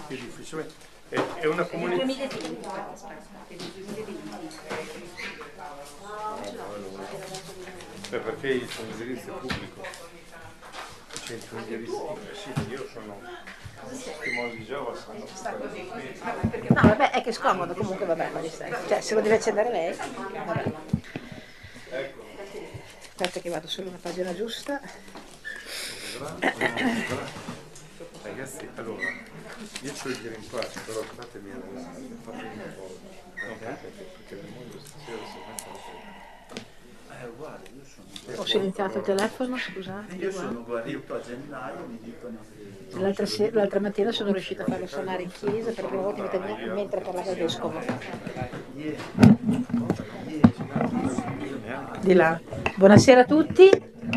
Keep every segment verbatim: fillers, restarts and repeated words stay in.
più difficile. È, è una comunicazione. Perché io sono indirizzo pubblico, centro indirizzo, sì, io sono testimone di Geova, sanno che no, vabbè, è che è scomodo comunque, vabbè, ma cioè se lo deve accendere lei, vabbè. Aspetta che vado sulla pagina giusta. Ragazzi, allora, io c'ho il rimpaccio, però fatemi andare, fatemi un po'. Perché nel mondo stasera si è uguale, io sono. Ho silenziato il telefono, scusate. Io sono guarito a gennaio, mi dicono che... L'altra, se- l'altra mattina sono riuscita a farlo suonare in chiesa per la prima volta in vita mia mentre parlava il vescovo. Di là. Buonasera a tutti.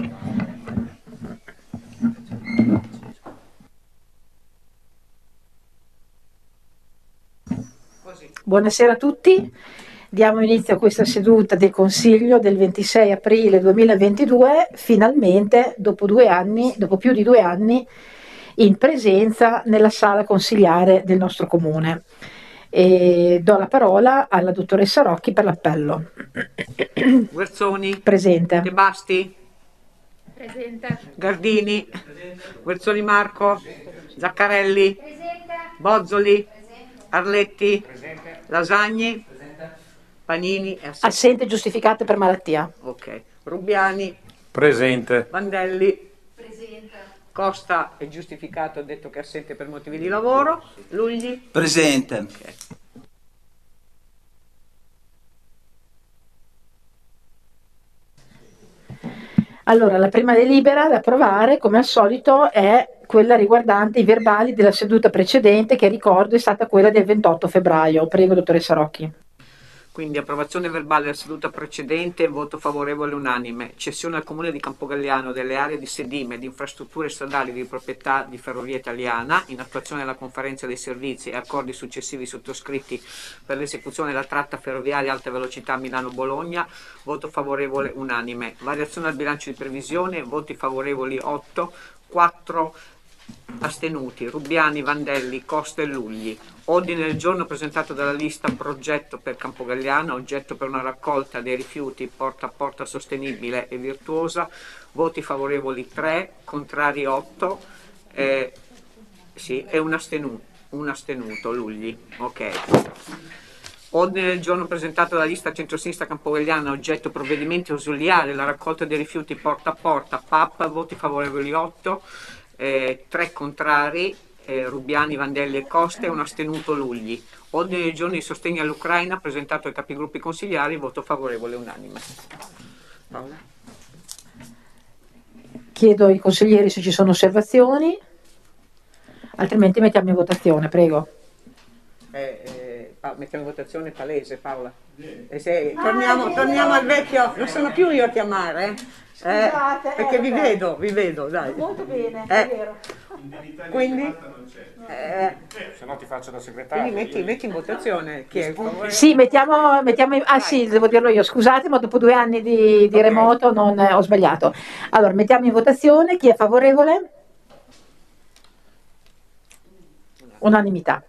Buonasera a tutti. Diamo inizio a questa seduta del Consiglio del ventisei aprile duemilaventidue, finalmente dopo due anni, dopo più di due anni, in presenza nella sala consigliare del nostro comune. E do la parola alla dottoressa Rocchi per l'appello. Guerzoni. Presente. De Basti. Presente. Gardini. Presente. Guerzoni Marco. Zaccarelli. Presente. Bozzoli. Presente. Arletti. Presente. Lasagni. Presente. Panini. È assente. Assente giustificate per malattia. Ok. Rubiani. Presente. Vandelli. Presente. Costa è giustificato, ha detto che è assente per motivi di lavoro. Lugli. Presente. Okay. Allora, la prima delibera da approvare, come al solito, è quella riguardante i verbali della seduta precedente, che ricordo è stata quella del ventotto febbraio. Prego, dottoressa Rocchi. Quindi approvazione verbale della seduta precedente, voto favorevole unanime. Cessione al Comune di Campogalliano delle aree di sedime e di infrastrutture stradali di proprietà di Ferrovia Italiana, in attuazione della conferenza dei servizi e accordi successivi sottoscritti per l'esecuzione della tratta ferroviaria alta velocità Milano-Bologna, voto favorevole unanime. Variazione al bilancio di previsione, voti favorevoli otto, quattro astenuti, Rubiani, Vandelli, Costa e Lugli. Ordine del giorno presentato dalla lista progetto per Campogalliano, oggetto per una raccolta dei rifiuti porta a porta sostenibile e virtuosa, voti favorevoli tre, contrari otto, eh, sì, e un astenuto, un astenuto, Lugli. Ok. Ordine del giorno presentato dalla lista centrosinistra Campogalliano, oggetto provvedimenti ausiliari, la raccolta dei rifiuti porta a porta, P A P, voti favorevoli otto, eh, tre contrari, eh, Rubiani, Vandelli e Costa, e un astenuto, Lugli. Ordine del giorno di sostegno all'Ucraina presentato ai capigruppi consigliari, voto favorevole unanime. Paola? Chiedo ai consiglieri se ci sono osservazioni, altrimenti mettiamo in votazione, prego. Eh, eh, pa- mettiamo in votazione palese, Paola. Eh, se, torniamo, torniamo al vecchio, non sono più io a chiamare, eh? Eh, perché vi vedo, vi vedo, dai. Molto bene, Eh. è vero. Quindi, eh, Se no ti faccio da segretario. quindi metti, metti in votazione chi è favorevole. Sì, mettiamo, mettiamo in- ah sì, devo dirlo io, scusate, ma dopo due anni di, di Ok. remoto non eh, ho sbagliato. Allora, mettiamo in votazione chi è favorevole? Unanimità.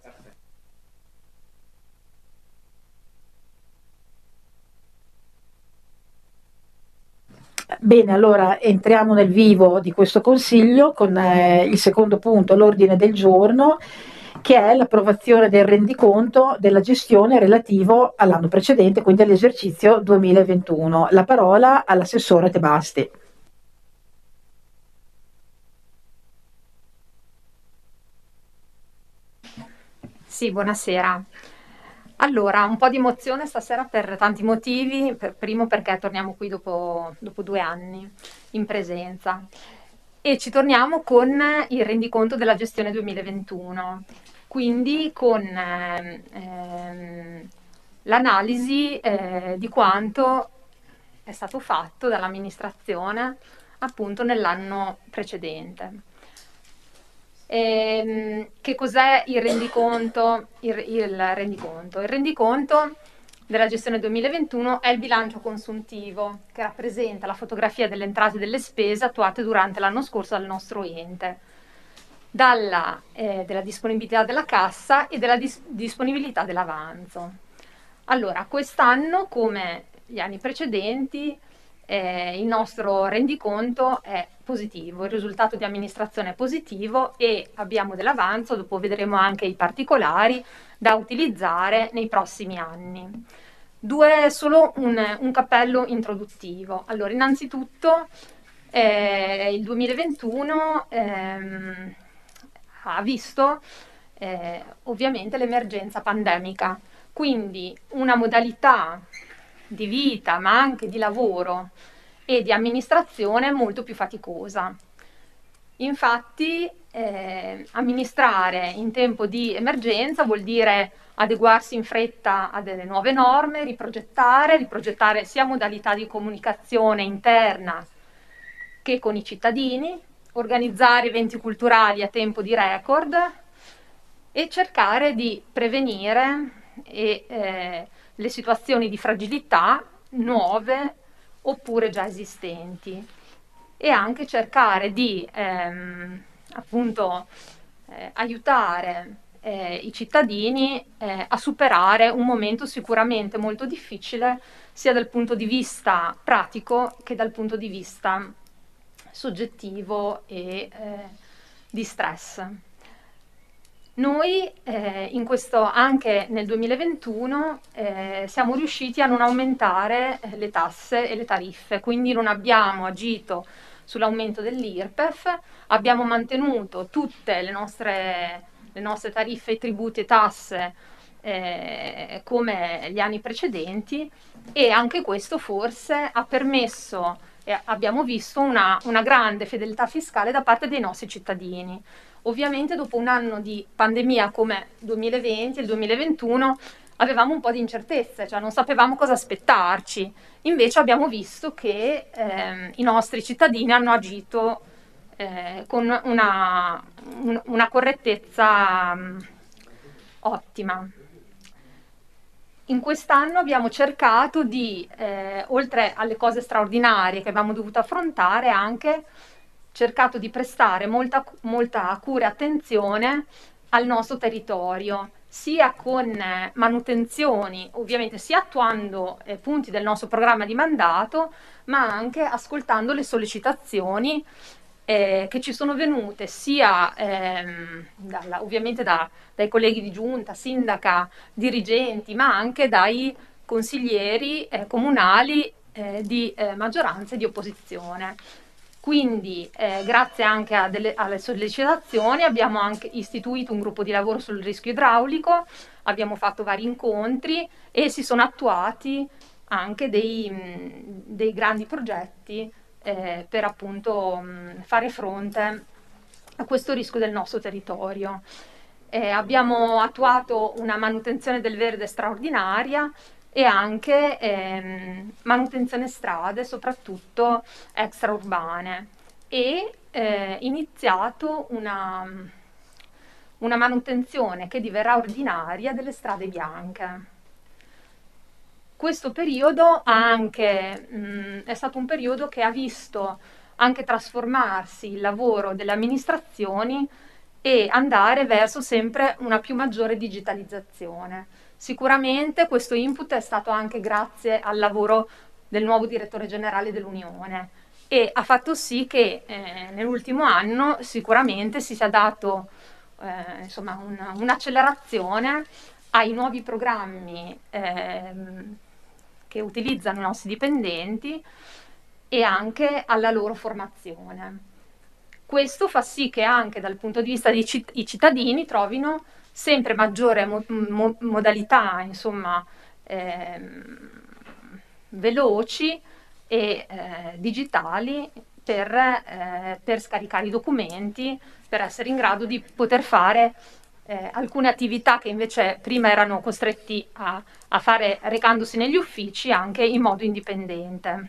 Bene, allora entriamo nel vivo di questo Consiglio con eh, il secondo punto, l'ordine del giorno, che è l'approvazione del rendiconto della gestione relativo all'anno precedente, quindi all'esercizio duemilaventuno. La parola all'assessore Tebasti. Sì, buonasera. Allora, un po' di emozione stasera per tanti motivi. Per- primo perché torniamo qui dopo, dopo due anni in presenza e ci torniamo con il rendiconto della gestione duemilaventuno, quindi con ehm, ehm, l'analisi eh, di quanto è stato fatto dall'amministrazione appunto nell'anno precedente. Ehm, che cos'è il rendiconto? Il, il rendiconto? Il rendiconto della gestione duemilaventuno è il bilancio consuntivo che rappresenta la fotografia delle entrate e delle spese attuate durante l'anno scorso dal nostro ente. dalla, eh, della disponibilità della cassa e della dis- disponibilità dell'avanzo. Allora, quest'anno, come gli anni precedenti, eh, il nostro rendiconto è positivo, il risultato di amministrazione è positivo e abbiamo dell'avanzo, dopo vedremo anche i particolari, da utilizzare nei prossimi anni. Due, solo un, un cappello introduttivo. Allora, innanzitutto eh, il duemilaventuno ehm, ha visto eh, ovviamente l'emergenza pandemica, quindi una modalità di vita, ma anche di lavoro e di amministrazione molto più faticosa. Infatti, eh, amministrare in tempo di emergenza vuol dire adeguarsi in fretta a delle nuove norme, riprogettare, riprogettare sia modalità di comunicazione interna che con i cittadini, organizzare eventi culturali a tempo di record e cercare di prevenire e, eh, le situazioni di fragilità nuove oppure già esistenti, e anche cercare di ehm, appunto eh, aiutare eh, i cittadini eh, a superare un momento sicuramente molto difficile sia dal punto di vista pratico che dal punto di vista soggettivo e eh, di stress. Noi eh, in questo, anche nel duemilaventuno eh, siamo riusciti a non aumentare eh, le tasse e le tariffe, quindi non abbiamo agito sull'aumento dell'I R P E F, abbiamo mantenuto tutte le nostre, le nostre tariffe, tributi e tasse eh, come gli anni precedenti, e anche questo forse ha permesso, e abbiamo visto una, una grande fedeltà fiscale da parte dei nostri cittadini. Ovviamente dopo un anno di pandemia come duemilaventi e il duemilaventuno avevamo un po' di incertezze, cioè non sapevamo cosa aspettarci. Invece abbiamo visto che eh, i nostri cittadini hanno agito eh, con una, un, una correttezza um, ottima. In quest'anno abbiamo cercato di, eh, oltre alle cose straordinarie che abbiamo dovuto affrontare, anche cercato di prestare molta, molta cura e attenzione al nostro territorio, sia con eh, manutenzioni, ovviamente sia attuando eh, punti del nostro programma di mandato, ma anche ascoltando le sollecitazioni eh, che ci sono venute sia ehm, dalla, ovviamente da, dai colleghi di giunta, sindaca, dirigenti, ma anche dai consiglieri eh, comunali eh, di eh, maggioranza e di opposizione. Quindi eh, grazie anche a delle, alle sollecitazioni abbiamo anche istituito un gruppo di lavoro sul rischio idraulico, abbiamo fatto vari incontri e si sono attuati anche dei, mh, dei grandi progetti eh, per appunto mh, fare fronte a questo rischio del nostro territorio. Eh, abbiamo attuato una manutenzione del verde straordinaria e anche ehm, manutenzione strade, soprattutto extraurbane, e eh, iniziato una, una manutenzione che diverrà ordinaria delle strade bianche. Questo periodo ha anche, mh, è stato un periodo che ha visto anche trasformarsi il lavoro delle amministrazioni e andare verso sempre una più maggiore digitalizzazione. Sicuramente questo input è stato anche grazie al lavoro del nuovo direttore generale dell'Unione e ha fatto sì che eh, nell'ultimo anno sicuramente si sia dato eh, insomma un, un'accelerazione ai nuovi programmi eh, che utilizzano i nostri dipendenti e anche alla loro formazione. Questo fa sì che anche dal punto di vista dei citt- i cittadini trovino sempre maggiore mo- mo- modalità, insomma, ehm, veloci e eh, digitali per, eh, per scaricare i documenti, per essere in grado di poter fare eh, alcune attività che invece prima erano costretti a, a fare recandosi negli uffici anche in modo indipendente.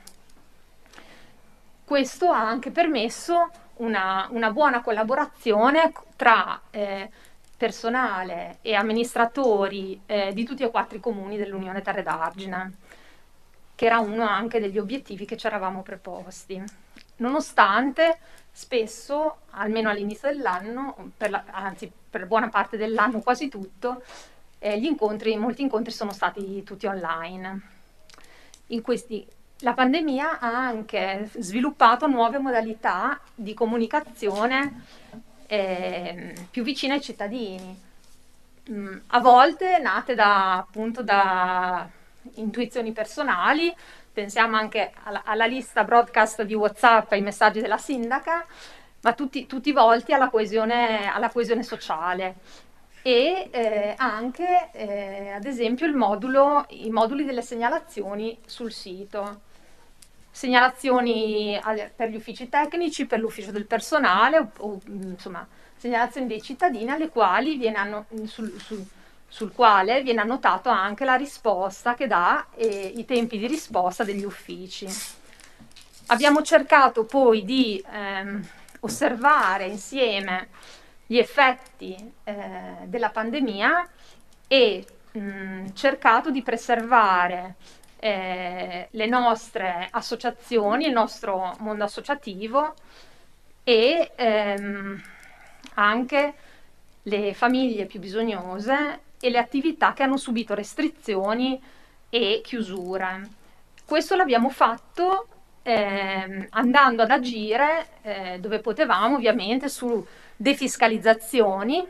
Questo ha anche permesso una, una buona collaborazione tra eh, personale e amministratori eh, di tutti e quattro i comuni dell'Unione Terre d'Argine, che era uno anche degli obiettivi che ci eravamo preposti. Nonostante spesso, almeno all'inizio dell'anno, per la, anzi per buona parte dell'anno, quasi tutto, eh, gli incontri, molti incontri sono stati tutti online. In questi, la pandemia ha anche sviluppato nuove modalità di comunicazione eh, più vicine ai cittadini, mm, a volte nate da, appunto, da intuizioni personali. Pensiamo anche alla, alla lista broadcast di WhatsApp, ai messaggi della sindaca, ma tutti, tutti volti alla coesione, alla coesione sociale. E eh, anche, eh, ad esempio, il modulo, i moduli delle segnalazioni sul sito. Segnalazioni per gli uffici tecnici, per l'ufficio del personale, o, o insomma, segnalazioni dei cittadini alle quali viene anno, sul, sul, sul quale viene annotato anche la risposta che dà e i tempi di risposta degli uffici. Abbiamo cercato poi di ehm, osservare insieme gli effetti eh, della pandemia e mh, cercato di preservare eh, le nostre associazioni, il nostro mondo associativo e ehm, anche le famiglie più bisognose e le attività che hanno subito restrizioni e chiusure. Questo l'abbiamo fatto eh, andando ad agire eh, dove potevamo, ovviamente, su defiscalizzazioni,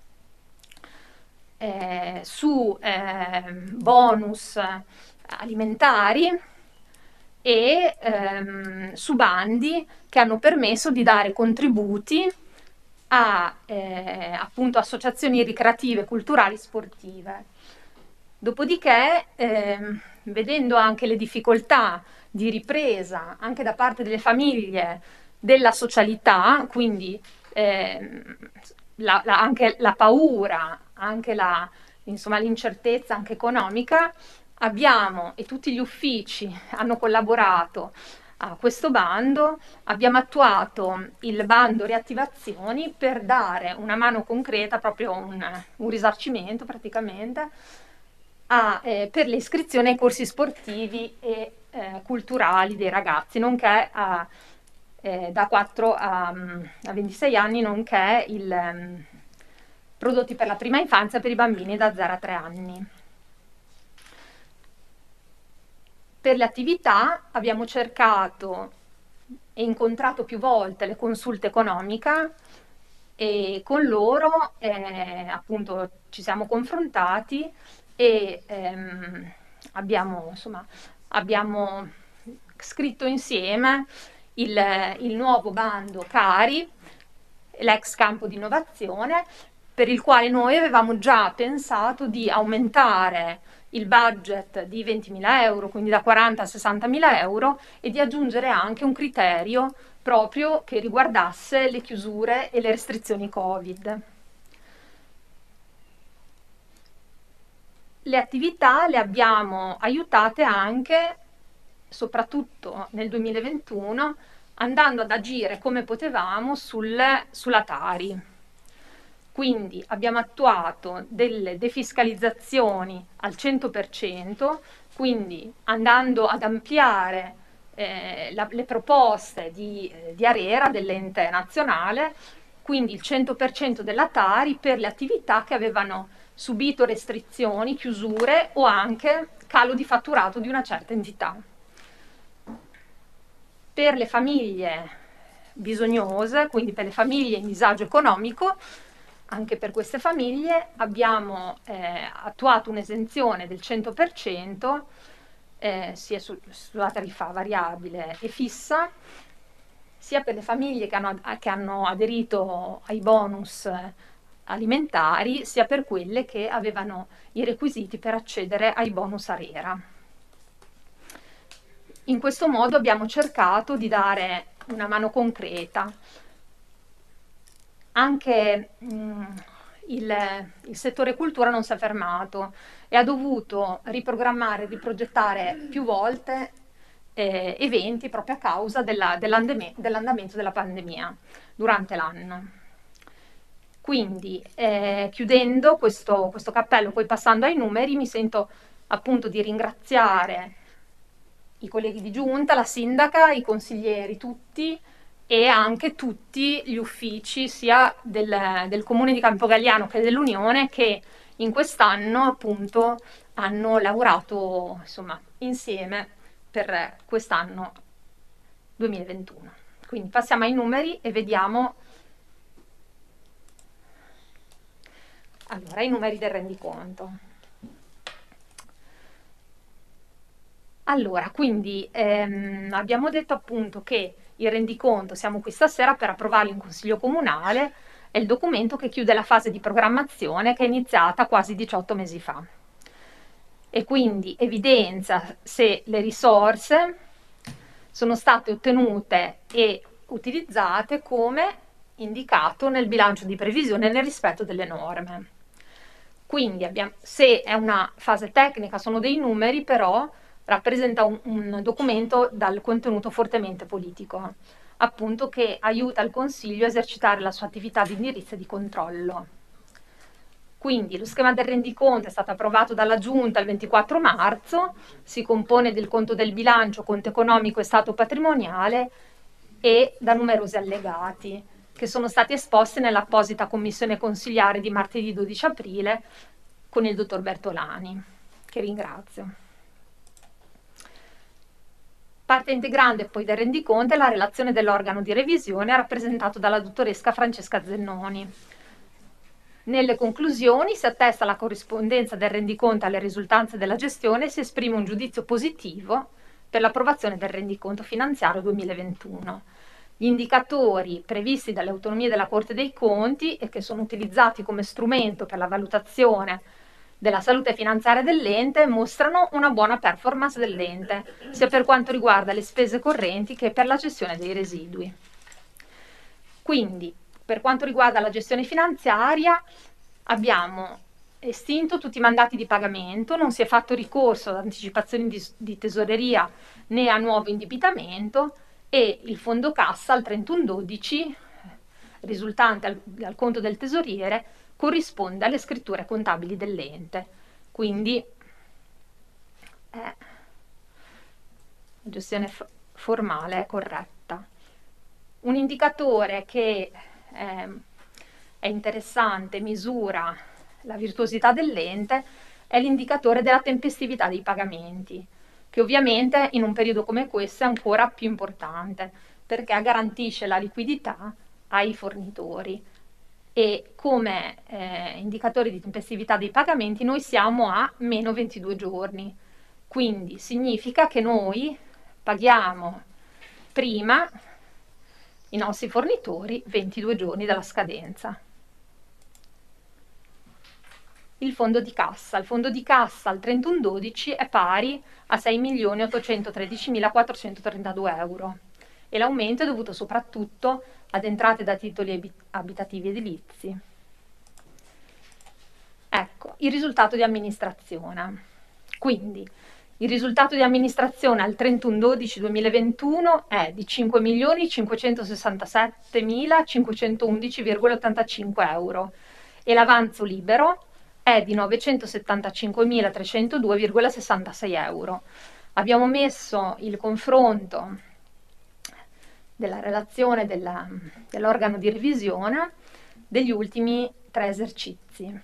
eh, su eh, bonus alimentari e ehm, su bandi che hanno permesso di dare contributi a eh, appunto associazioni ricreative, culturali, sportive. Dopodiché, ehm, vedendo anche le difficoltà di ripresa anche da parte delle famiglie della socialità, quindi ehm, la, la, anche la paura, anche la, insomma, l'incertezza anche economica, abbiamo, e tutti gli uffici hanno collaborato a questo bando, abbiamo attuato il bando riattivazioni per dare una mano concreta, proprio un, un risarcimento praticamente, a, eh, per le iscrizioni ai corsi sportivi e eh, culturali dei ragazzi, nonché a, eh, da quattro a, a ventisei anni, nonché il, um, prodotti per la prima infanzia per i bambini da zero a tre anni. Per le attività abbiamo cercato e incontrato più volte le consulte economiche e con loro eh, appunto ci siamo confrontati e ehm, abbiamo, insomma, abbiamo scritto insieme il, il nuovo bando Cari, l'ex campo di innovazione, per il quale noi avevamo già pensato di aumentare il budget di ventimila euro, quindi da quaranta a sessantamila euro, e di aggiungere anche un criterio proprio che riguardasse le chiusure e le restrizioni Covid. Le attività le abbiamo aiutate anche, soprattutto nel duemilaventuno, andando ad agire come potevamo sul, sulla Tari. Quindi abbiamo attuato delle defiscalizzazioni al cento per cento, quindi andando ad ampliare eh, la, le proposte di, eh, di ARERA, dell'ente nazionale, quindi il cento per cento della Tari per le attività che avevano subito restrizioni, chiusure o anche calo di fatturato di una certa entità. Per le famiglie bisognose, quindi per le famiglie in disagio economico, anche per queste famiglie abbiamo eh, attuato un'esenzione del cento per cento eh, sia su, sulla tariffa variabile e fissa, sia per le famiglie che hanno, che hanno aderito ai bonus alimentari, sia per quelle che avevano i requisiti per accedere ai bonus ARERA. In questo modo abbiamo cercato di dare una mano concreta. Anche mh, il, il settore cultura non si è fermato e ha dovuto riprogrammare, riprogettare più volte eh, eventi proprio a causa della, dell'andamento, dell'andamento della pandemia durante l'anno. Quindi, eh, chiudendo questo, questo cappello, poi passando ai numeri, mi sento appunto di ringraziare i colleghi di giunta, la sindaca, i consiglieri tutti, e anche tutti gli uffici sia del, del Comune di Campogalliano che dell'Unione, che in quest'anno appunto hanno lavorato insomma insieme per quest'anno duemilaventuno. Quindi passiamo ai numeri e vediamo allora i numeri del rendiconto. Allora, quindi ehm, abbiamo detto appunto che il rendiconto, siamo qui stasera per approvarlo in Consiglio Comunale, è il documento che chiude la fase di programmazione che è iniziata quasi diciotto mesi fa. E quindi evidenzia se le risorse sono state ottenute e utilizzate come indicato nel bilancio di previsione nel rispetto delle norme. Quindi abbiamo, se è una fase tecnica, sono dei numeri, però rappresenta un, un documento dal contenuto fortemente politico, appunto, che aiuta il Consiglio a esercitare la sua attività di indirizzo e di controllo. Quindi lo schema del rendiconto è stato approvato dalla Giunta il ventiquattro marzo, si compone del conto del bilancio, conto economico e stato patrimoniale e da numerosi allegati, che sono stati esposti nell'apposita commissione consigliare di martedì dodici aprile con il dottor Bertolani, che ringrazio. Parte integrante poi del rendiconto è la relazione dell'organo di revisione rappresentato dalla dottoressa Francesca Zennoni. Nelle conclusioni si attesta la corrispondenza del rendiconto alle risultanze della gestione e si esprime un giudizio positivo per l'approvazione del rendiconto finanziario duemilaventuno. Gli indicatori previsti dalle autonomie della Corte dei Conti e che sono utilizzati come strumento per la valutazione della salute finanziaria dell'ente mostrano una buona performance dell'ente, sia per quanto riguarda le spese correnti che per la gestione dei residui. Quindi, per quanto riguarda la gestione finanziaria, abbiamo estinto tutti i mandati di pagamento, non si è fatto ricorso ad anticipazioni di, di tesoreria né a nuovo indebitamento e il fondo cassa al trentuno dodici, risultante al, al conto del tesoriere, corrisponde alle scritture contabili dell'ente. Quindi eh, la gestione f- formale è corretta. Un indicatore che eh, è interessante, misura la virtuosità dell'ente, è l'indicatore della tempestività dei pagamenti, che ovviamente in un periodo come questo è ancora più importante, perché garantisce la liquidità ai fornitori. E come eh, indicatori di tempestività dei pagamenti noi siamo a meno ventidue giorni, quindi significa che noi paghiamo prima i nostri fornitori ventidue giorni dalla scadenza. Il fondo di cassa. Il fondo di cassa al trentuno dodici è pari a sei milioni ottocentotredicimilaquattrocentotrentadue euro e l'aumento è dovuto soprattutto ad entrate da titoli abitativi edilizi. Ecco, il risultato di amministrazione. Quindi, il risultato di amministrazione al trentuno dodici duemilaventuno è di cinque milioni cinquecentosessantasettemilacinquecentoundici virgola ottantacinque euro e l'avanzo libero è di novecentosettantacinquemilatrecentodue virgola sessantasei euro. Abbiamo messo il confronto della relazione della, dell'organo di revisione degli ultimi tre esercizi.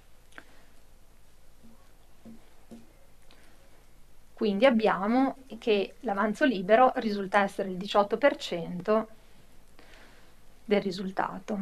Quindi abbiamo che l'avanzo libero risulta essere il diciotto per cento del risultato.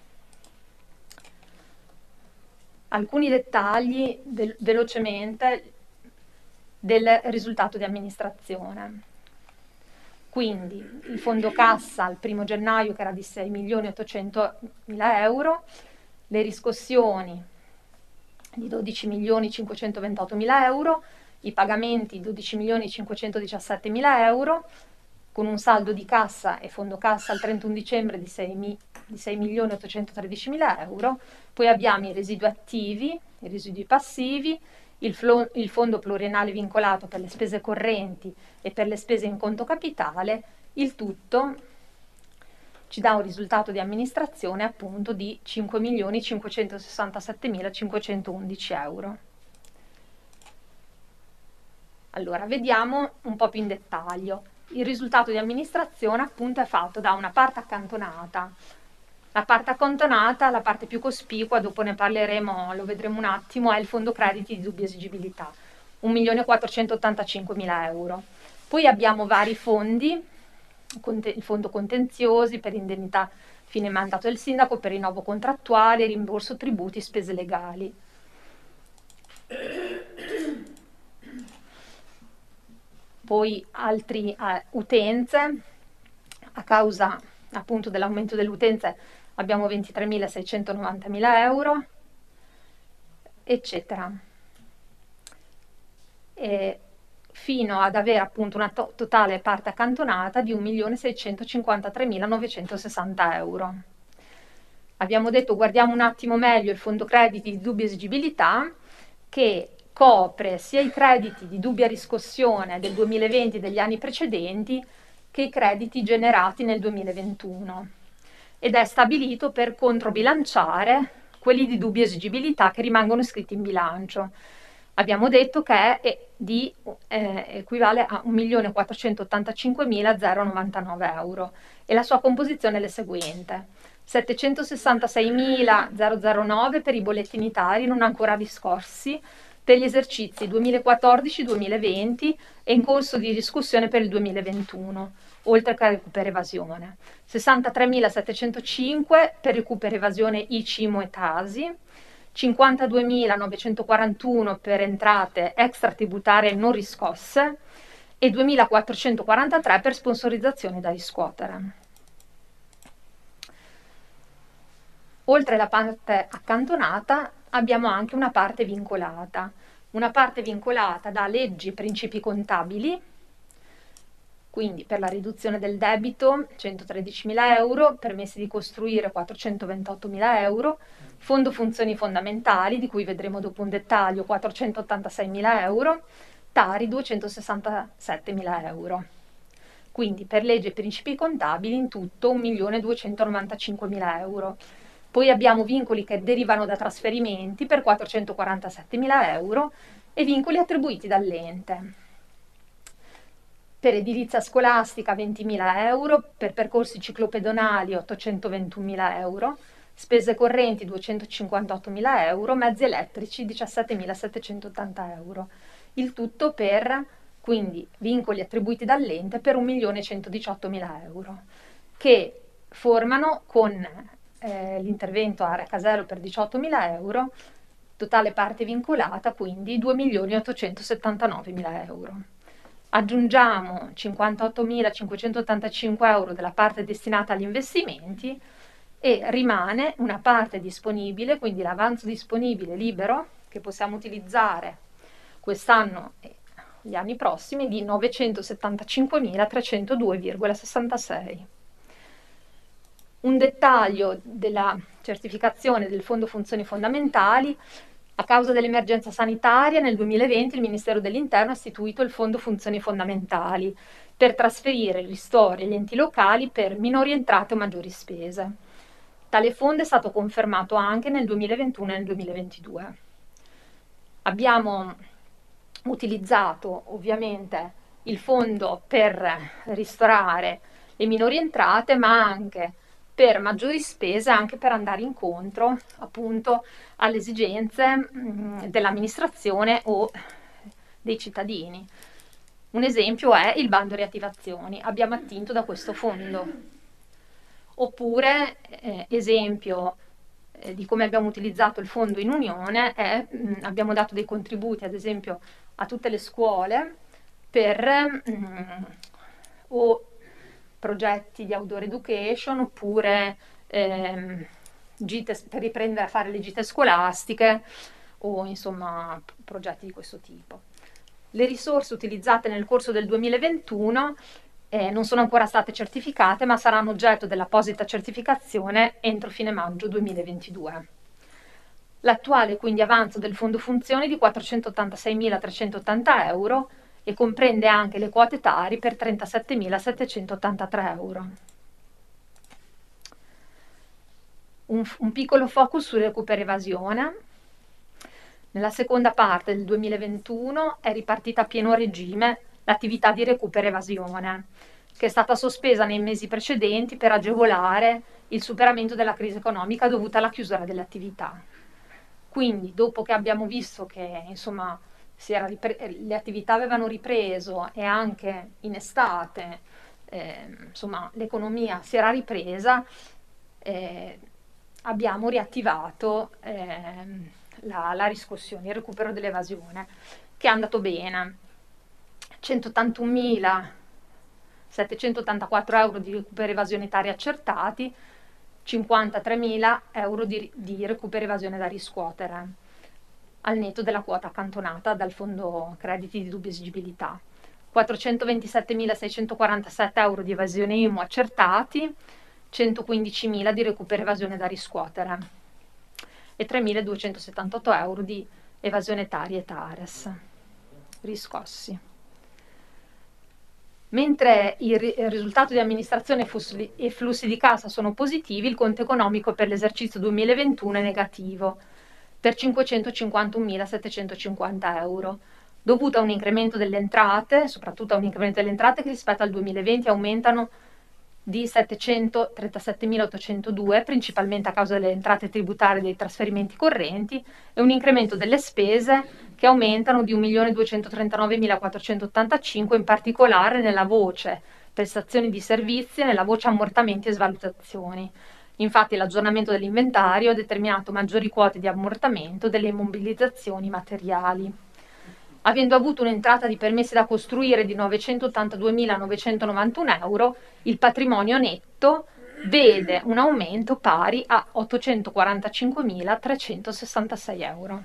Alcuni dettagli del, velocemente del risultato di amministrazione. Quindi il fondo cassa al primo gennaio che era di sei milioni ottocentomila euro, le riscossioni di dodici milioni cinquecentoventottomila euro, i pagamenti dodici milioni cinquecentodiciassettemila euro, con un saldo di cassa e fondo cassa al trentuno dicembre di sei milioni ottocentotredicimila euro. Poi abbiamo i residui attivi, i residui passivi, il, flo- il fondo pluriennale vincolato per le spese correnti e per le spese in conto capitale. Il tutto ci dà un risultato di amministrazione appunto di cinque milioni cinquecentosessantasettemilacinquecentoundici euro. Allora, vediamo un po' più in dettaglio. il risultato di amministrazione appunto è fatto da una parte accantonata. La parte accantonata, la parte più cospicua, dopo ne parleremo, lo vedremo un attimo, è il fondo crediti di dubbia esigibilità, un milione quattrocentottantacinquemila euro. Poi abbiamo vari fondi, il fondo contenziosi per indennità fine mandato del sindaco, per rinnovo contrattuale, rimborso tributi, spese legali. Poi altre eh, utenze, a causa appunto dell'aumento delle utenze abbiamo ventitremilaseicentonovantamila euro, eccetera. E fino ad avere appunto una to- totale parte accantonata di un milione seicentocinquantatremilanovecentosessanta euro. Abbiamo detto guardiamo un attimo meglio il fondo crediti di dubbia esigibilità, che copre sia i crediti di dubbia riscossione del duemilaventi e degli anni precedenti che i crediti generati nel duemilaventuno, ed è stabilito per controbilanciare quelli di dubbia esigibilità che rimangono iscritti in bilancio. Abbiamo detto che è di, eh, equivale a un milione quattrocentottantacinquemilanovanta euro e la sua composizione è la seguente: settecentosessantaseimilazenove per i bollettini unitari non ancora riscossi per gli esercizi duemilaquattordici duemilaventi e in corso di discussione per il duemilaventuno, oltre che a recupero evasione. sessantatremilasettecentocinque per recupero evasione I C I, M U e Tasi, cinquantaduemilanovecentoquarantuno per entrate extratributarie non riscosse e duemilaquattrocentoquarantatré per sponsorizzazioni da riscuotere. Oltre alla parte accantonata abbiamo anche una parte vincolata, una parte vincolata da leggi e principi contabili, quindi per la riduzione del debito centotredicimila euro, permessi di costruire quattrocentoventottomila euro, fondo funzioni fondamentali, di cui vedremo dopo un dettaglio, quattrocentottantaseimila euro, Tari duecentosessantasettemila euro. Quindi per legge e principi contabili in tutto un milione duecentonovantacinquemila euro. Poi abbiamo vincoli che derivano da trasferimenti per quattrocentoquarantasettemila euro e vincoli attribuiti dall'ente. Per edilizia scolastica ventimila euro, per percorsi ciclopedonali ottocentoventunomila euro, spese correnti duecentocinquantottomila euro, mezzi elettrici diciassettemilasettecentottanta euro. Il tutto per, quindi, vincoli attribuiti dall'ente per un milione centodiciottomila euro, che formano con eh, l'intervento area Casero per diciottomila euro, totale parte vincolata, quindi due milioni ottocentosettantanovemila euro. Aggiungiamo cinquantottomilacinquecentottantacinque euro della parte destinata agli investimenti e rimane una parte disponibile, quindi l'avanzo disponibile libero che possiamo utilizzare quest'anno e gli anni prossimi, di novecentosettantacinquemilatrecentodue virgola sessantasei. Un dettaglio della certificazione del Fondo Funzioni Fondamentali: a causa dell'emergenza sanitaria nel duemilaventi il Ministero dell'Interno ha istituito il Fondo Funzioni Fondamentali per trasferire ristori agli enti locali per minori entrate o maggiori spese. Tale fondo è stato confermato anche nel duemilaventuno e nel duemilaventidue. Abbiamo utilizzato ovviamente il fondo per ristorare le minori entrate, ma anche per maggiori spese, anche per andare incontro appunto alle esigenze mh, dell'amministrazione o dei cittadini. Un esempio è il bando riattivazioni, abbiamo attinto da questo fondo. Oppure, eh, esempio eh, di come abbiamo utilizzato il fondo in unione, è, mh, abbiamo dato dei contributi ad esempio a tutte le scuole per mh, o progetti di outdoor education, oppure ehm, gite, per riprendere a fare le gite scolastiche o insomma progetti di questo tipo. Le risorse utilizzate nel corso del duemilaventuno eh, non sono ancora state certificate, ma saranno oggetto dell'apposita certificazione entro fine maggio duemilaventidue. L'attuale quindi avanzo del fondo funzioni di quattrocentottantaseimilatrecentottanta euro e comprende anche le quote Tari per trentasettemilasettecentottantatré euro. Un, un piccolo focus sul recupero evasione. Nella seconda parte del duemilaventuno è ripartita a pieno regime l'attività di recupero evasione, che è stata sospesa nei mesi precedenti per agevolare il superamento della crisi economica dovuta alla chiusura delle attività. Quindi, dopo che abbiamo visto che insomma si era ripre- le attività avevano ripreso e anche in estate eh, insomma l'economia si era ripresa, eh, abbiamo riattivato eh, la, la riscossione, il recupero dell'evasione, che è andato bene. centottantunomilasettecentoottantaquattro euro di recupero evasione etaria accertati, cinquantatremila euro di, di recupero evasione da riscuotere, al netto della quota accantonata dal fondo crediti di dubbia esigibilità. quattrocentoventisettemilaseicentoquarantasette euro di evasione I M U accertati, centoquindicimila di recupero evasione da riscuotere e tremiladuecentosettantotto euro di evasione etaria e TARES riscossi. Mentre il, ri- il risultato di amministrazione e flussi, e flussi di cassa sono positivi, il conto economico per l'esercizio duemilaventuno è negativo per cinquecentocinquantunomilasettecentocinquanta euro, dovuto a un incremento delle entrate, soprattutto a un incremento delle entrate che rispetto al duemilaventi aumentano di settecentotrentassettemilaottocentodue, principalmente a causa delle entrate tributarie dei trasferimenti correnti, e un incremento delle spese che aumentano di un milione duecentotrentanove milaquattrocentottantacinque, in particolare nella voce prestazioni di servizi e nella voce ammortamenti e svalutazioni. Infatti l'aggiornamento dell'inventario ha determinato maggiori quote di ammortamento delle immobilizzazioni materiali. Avendo avuto un'entrata di permessi da costruire di novecentottantaduemilanovecentonovantuno euro, il patrimonio netto vede un aumento pari a ottocentoquarantacinquemilatrecentosessantasei euro.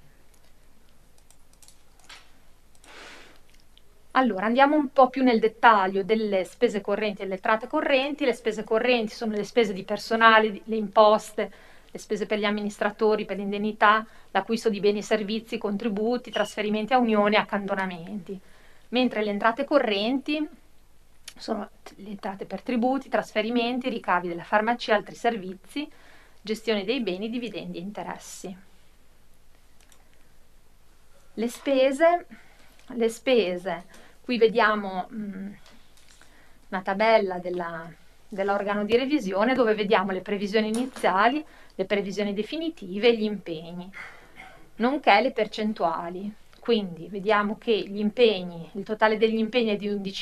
Allora, andiamo un po' più nel dettaglio delle spese correnti e delle entrate correnti. Le spese correnti sono le spese di personale, le imposte, le spese per gli amministratori, per l'indennità, l'acquisto di beni e servizi, contributi, trasferimenti a unione e accantonamenti. Mentre le entrate correnti sono le entrate per tributi, trasferimenti, ricavi della farmacia, altri servizi, gestione dei beni, dividendi e interessi. Le spese, le spese, qui vediamo mh, una tabella della, dell'organo di revisione dove vediamo le previsioni iniziali, le previsioni definitive e gli impegni, nonché le percentuali. Quindi vediamo che gli impegni, il totale degli impegni è di undici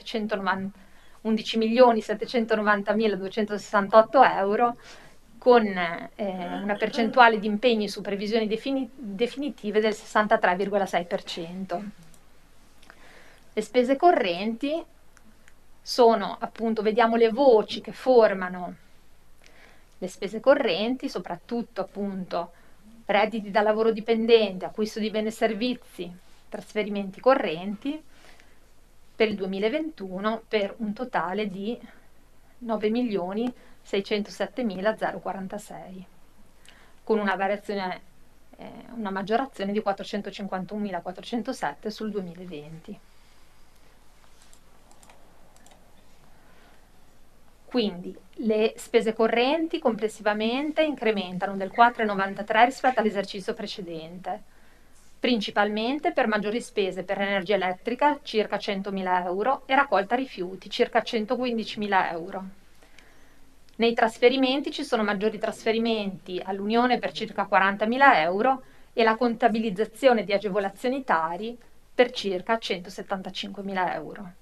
milioni settecentonovantamila duecentosessantotto euro, con eh, una percentuale di impegni su previsioni defini- definitive del sessantatré virgola sei per cento. Le spese correnti sono, appunto, vediamo le voci che formano le spese correnti, soprattutto appunto redditi da lavoro dipendente, acquisto di beni e servizi, trasferimenti correnti per il duemilaventuno, per un totale di nove milioni seicentosettemila quarantasei, con una variazione, eh, una maggiorazione di quattrocentocinquantunomilaquattrocentosette sul duemilaventi. Quindi le spese correnti complessivamente incrementano del quattro virgola novantatré rispetto all'esercizio precedente, principalmente per maggiori spese per energia elettrica, circa centomila euro, e raccolta rifiuti, circa centoquindicimila euro. Nei trasferimenti ci sono maggiori trasferimenti all'Unione per circa quarantamila euro e la contabilizzazione di agevolazioni Tari per circa centosettantacinquemila euro.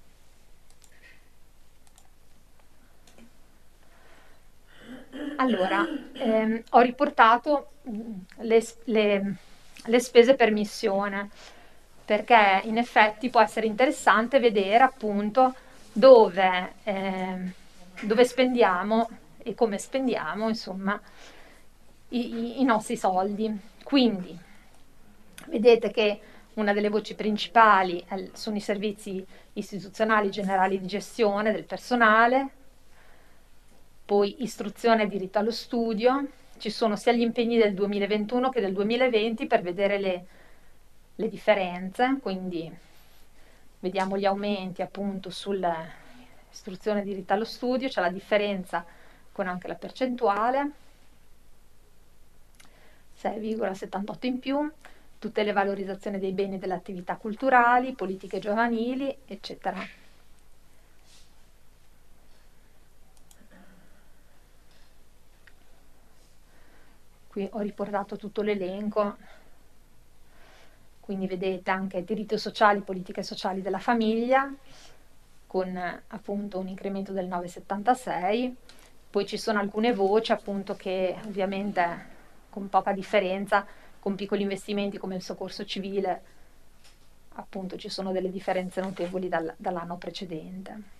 Allora, ehm, ho riportato le, le, le spese per missione, perché in effetti può essere interessante vedere appunto dove, eh, dove spendiamo e come spendiamo, insomma, i, i nostri soldi. Quindi, vedete che una delle voci principali sono i servizi istituzionali generali di gestione del personale, poi istruzione e diritto allo studio. Ci sono sia gli impegni del duemilaventuno che del duemilaventi per vedere le, le differenze, quindi vediamo gli aumenti appunto sull'istruzione e diritto allo studio, c'è la differenza con anche la percentuale, sei virgola settantotto in più, tutte le valorizzazioni dei beni e delle attività culturali, politiche giovanili, eccetera. Qui ho riportato tutto l'elenco, quindi vedete anche diritti sociali, politiche sociali della famiglia, con appunto un incremento del nove virgola settantasei. Poi ci sono alcune voci appunto che ovviamente con poca differenza, con piccoli investimenti come il soccorso civile, appunto ci sono delle differenze notevoli dal, dall'anno precedente.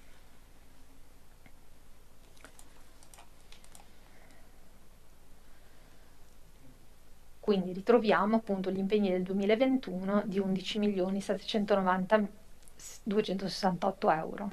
Quindi ritroviamo appunto gli impegni del duemilaventuno di undici milioni settecentonovantamiladuecentosessantotto euro.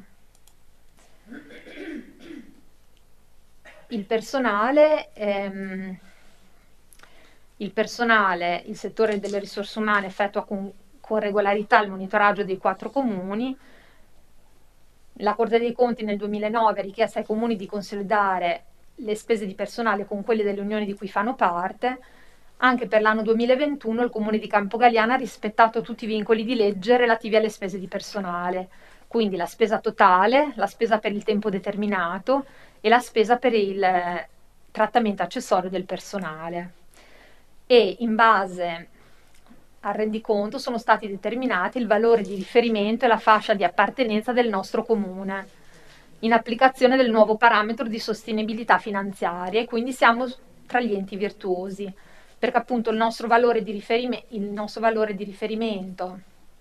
Il personale, ehm, il personale, il settore delle risorse umane effettua con, con regolarità il monitoraggio dei quattro comuni. La Corte dei Conti nel duemilanove ha richiesto ai comuni di consolidare le spese di personale con quelle delle unioni di cui fanno parte. Anche per l'anno duemilaventuno il comune di Campogalliano ha rispettato tutti i vincoli di legge relativi alle spese di personale, quindi la spesa totale, la spesa per il tempo determinato e la spesa per il eh, trattamento accessorio del personale. E in base al rendiconto sono stati determinati il valore di riferimento e la fascia di appartenenza del nostro comune, in applicazione del nuovo parametro di sostenibilità finanziaria, e quindi siamo tra gli enti virtuosi, perché appunto il nostro valore di, riferime- il nostro valore di riferimento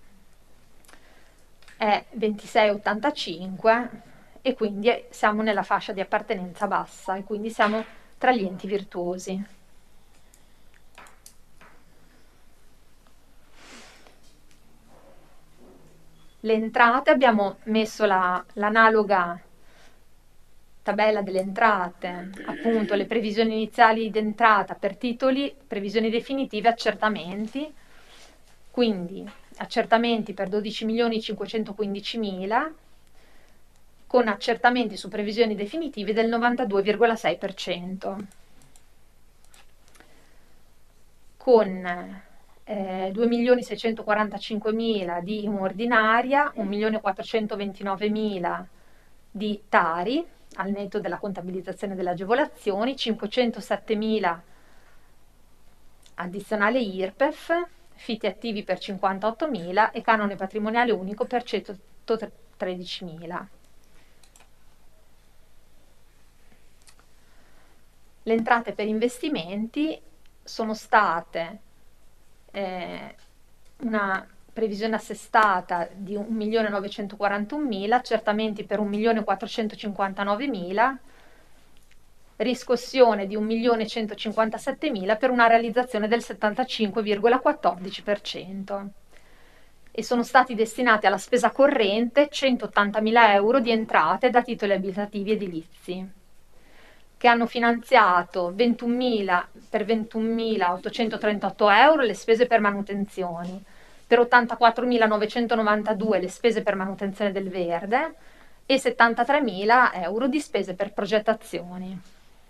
è ventisei virgola ottantacinque e quindi siamo nella fascia di appartenenza bassa e quindi siamo tra gli enti virtuosi. Le entrate, abbiamo messo la, l'analoga tabella delle entrate, appunto le previsioni iniziali d'entrata per titoli, previsioni definitive, accertamenti, quindi accertamenti per dodici milioni cinquecentoquindicimila, con accertamenti su previsioni definitive del novantadue virgola sei per cento, con eh, due milioni seicentoquarantacinquemila di I M U ordinaria, un milione quattrocentoventinovemila di Tari, al netto della contabilizzazione delle agevolazioni, cinquecentosettemila addizionale I R P E F, fitti attivi per cinquantottomila e canone patrimoniale unico per centotredicimila. Le entrate per investimenti sono state eh, una previsione assestata di un milione novecentoquarantunomila, accertamenti per un milione quattrocentocinquantanovemila, riscossione di un milione centocinquantasettemila per una realizzazione del settantacinque virgola quattordici per cento. E sono stati destinati alla spesa corrente centottantamila euro di entrate da titoli abitativi edilizi, che hanno finanziato ventunomila per ventunomilaottocentotrentotto euro le spese per manutenzioni, per ottantaquattromilanovecentovantovadue le spese per manutenzione del verde e settantatremila euro di spese per progettazioni.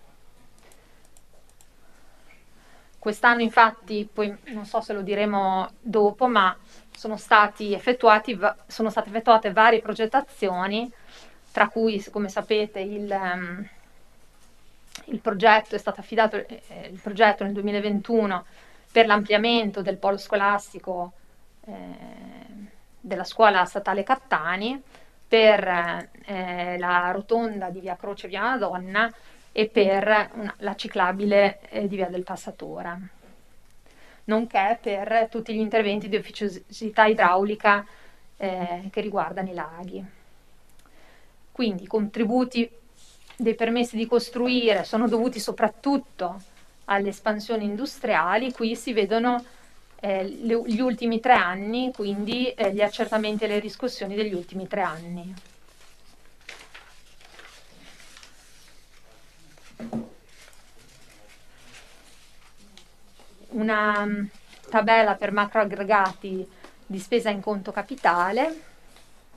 Quest'anno infatti, poi non so se lo diremo dopo, ma sono stati effettuati, sono state effettuate varie progettazioni, tra cui, come sapete, il, um, il progetto è stato affidato, eh, il progetto nel duemilaventuno per l'ampliamento del polo scolastico della scuola statale Cattani, per eh, la rotonda di via Croce via Madonna e per una, la ciclabile eh, di via del Passatore, nonché per tutti gli interventi di officiosità idraulica eh, che riguardano i laghi. Quindi i contributi dei permessi di costruire sono dovuti soprattutto alle espansioni industriali. Qui si vedono Eh, le, gli ultimi tre anni, quindi eh, gli accertamenti e le riscossioni degli ultimi tre anni. Una um, tabella per macro aggregati di spesa in conto capitale